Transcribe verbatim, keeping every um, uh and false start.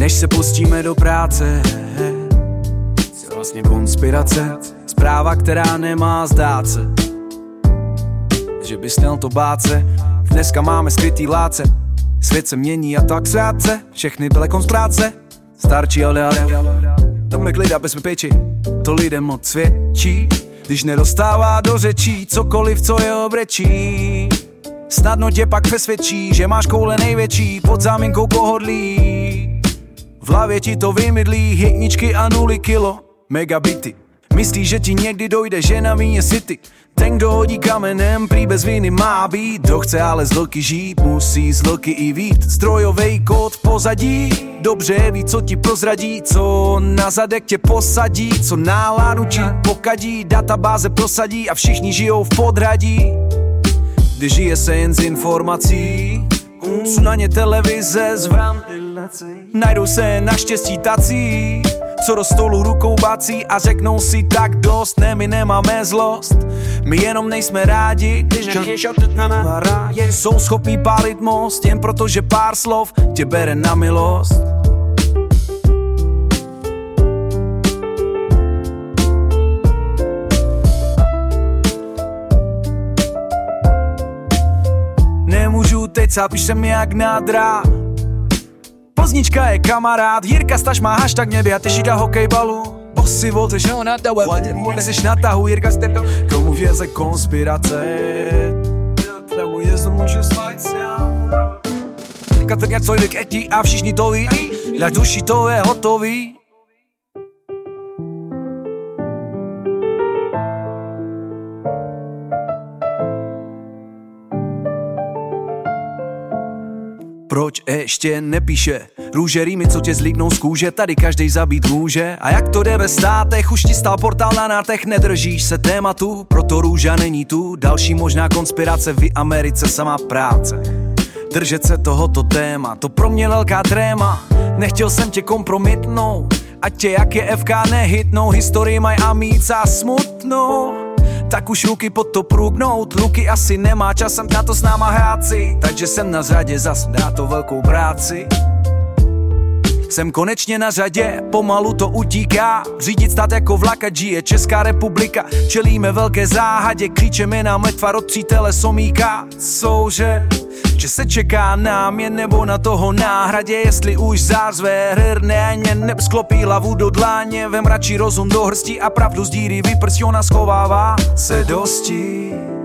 Než se pustíme do práce, je vlastně konspirace, zpráva, která nemá zdát se, že bys měl to bát se. Dneska máme skrytý láce, svět se mění a tak srádce, všechny daleko ztráce. Starčí ale ale, tam je klida bez péči, to lidem moc svědčí, když nedostává do řečí cokoliv, co je obrečí. Snadno tě pak přesvědčí, že máš koule největší pod záminkou pohodlí. V hlavě ti to vymydlí, hitničky a nuly kilo, megabity. Myslíš, že ti někdy dojde, že na víně city. Ten, kdo hodí kamenem, prý bez viny má být. Kdo chce ale z vlky žít, musí z vlky i vít. Strojovej kód v pozadí, dobře ví, co ti prozradí, co na zadek tě posadí, co náladu ti pokadí, databáze prosadí a všichni žijou v podhradí. Kdy žije se jen z informací, co na ně televize zvám. Najdou se naštěstí tací, co do stolu rukou bací a řeknou si tak dost, ne, my nemáme zlost, my jenom nejsme rádi, když jsou schopní pálit most, jen protože pár slov tě bere na milost. Nemůžu teď, píš jsem jak nádra. Plznička je kamarád, Jirka Staš má hashtag nebe a ty šída hokejbalu. Osy volce, že ona dawa, neseš na tahu, Jirka Stepto. Komu věze konspirace, nebo jezdom může slajt. Katrňa cojlik etí a všichni to ví, dla duši to je hotový. Proč ještě nepíše růže rýmy, co tě zlíknou z kůže, tady každej zabít může. A jak to jde ve státech, už ti stál portál na nártech, nedržíš se tématu, proto růža není tu. Další možná konspirace, v Americe sama práce. Držet se tohoto téma, to pro mě velká tréma. Nechtěl jsem tě kompromitnout, ať tě jak je F K nehytnou. Historii maj a mít a smutnou, tak už ruky pod to průgnout. Luky asi nemá časem na to s náma hrát si, takže jsem na řadě zas dá to velkou práci. Jsem konečně na řadě, pomalu to utíká. Řídit stát jako vlakač je Česká republika. Čelíme velké záhadě, křičeme nám letva od přítele somíka. Souže, že se čeká nám je nebo na toho náhradě. Jestli už zářve hrne, mě neb sklopí hlavu do dláně. Vem radši rozum do hrsti a pravdu z díry vyprstí, ona schovává se dosti.